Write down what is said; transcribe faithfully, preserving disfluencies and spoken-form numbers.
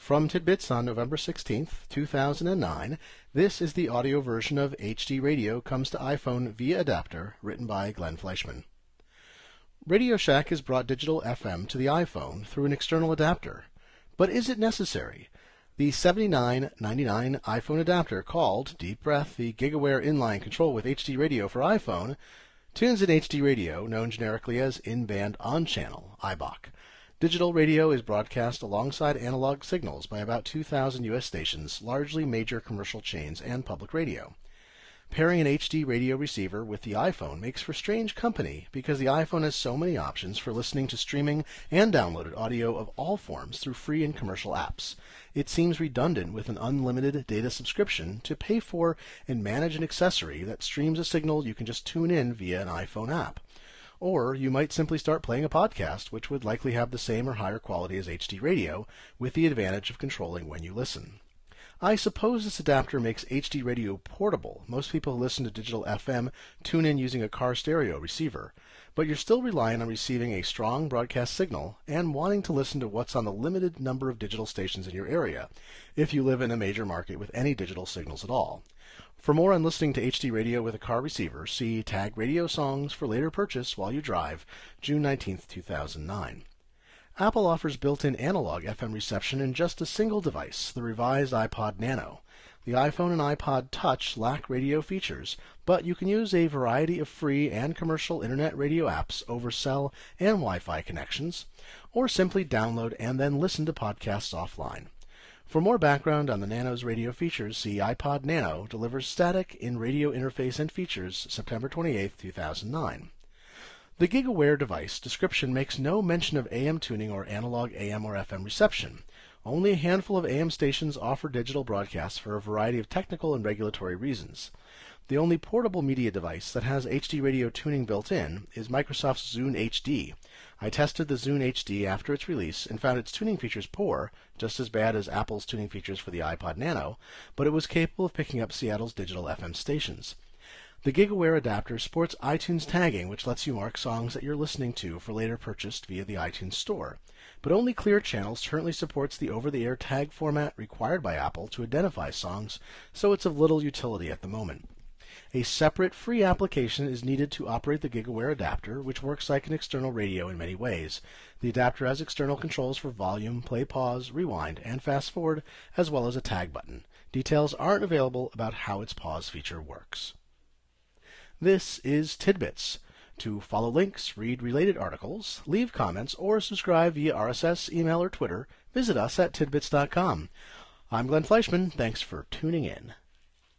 From Tidbits on November sixteenth, two thousand nine, this is the audio version of H D Radio Comes to iPhone via Adapter, written by Glenn Fleischman. Radio Shack has brought digital F M to the iPhone through an external adapter. But is it necessary? The seventy-nine ninety-nine iPhone adapter, called Deep Breath, the GigaWare inline control with H D Radio for iPhone, tunes in H D Radio, known generically as in-band on-channel, I B O C. Digital radio is broadcast alongside analog signals by about two thousand U S stations, largely major commercial chains and public radio. Pairing an H D radio receiver with the iPhone makes for strange company because the iPhone has so many options for listening to streaming and downloaded audio of all forms through free and commercial apps. It seems redundant with an unlimited data subscription to pay for and manage an accessory that streams a signal you can just tune in via an iPhone app. Or you might simply start playing a podcast, which would likely have the same or higher quality as H D radio, with the advantage of controlling when you listen. I suppose this adapter makes H D radio portable. Most people who listen to digital F M tune in using a car stereo receiver, but you're still relying on receiving a strong broadcast signal and wanting to listen to what's on the limited number of digital stations in your area, if you live in a major market with any digital signals at all. For more on listening to H D radio with a car receiver, see Tag Radio Songs for later purchase while you drive, June nineteenth, two thousand nine. Apple offers built-in analog F M reception in just a single device, the revised iPod Nano. The iPhone and iPod Touch lack radio features, but you can use a variety of free and commercial internet radio apps over cell and Wi-Fi connections, or simply download and then listen to podcasts offline. For more background on the Nano's radio features, see iPod Nano delivers static in radio interface and features, September twenty-eighth, two thousand nine. The GigaWare device description makes no mention of A M tuning or analog A M or F M reception. Only a handful of A M stations offer digital broadcasts for a variety of technical and regulatory reasons. The only portable media device that has H D radio tuning built in is Microsoft's Zune H D. I tested the Zune H D after its release and found its tuning features poor, just as bad as Apple's tuning features for the iPod Nano, but it was capable of picking up Seattle's digital F M stations. The GigaWare adapter sports iTunes tagging, which lets you mark songs that you're listening to for later purchased via the iTunes Store. But only Clear Channels currently supports the over-the-air tag format required by Apple to identify songs, so it's of little utility at the moment. A separate free application is needed to operate the GigaWare adapter, which works like an external radio in many ways. The adapter has external controls for volume, play, pause, rewind, and fast forward, as well as a tag button. Details aren't available about how its pause feature works. This is Tidbits. To follow links, read related articles, leave comments, or subscribe via R S S, email, or Twitter, visit us at tidbits dot com. I'm Glenn Fleischman. Thanks for tuning in.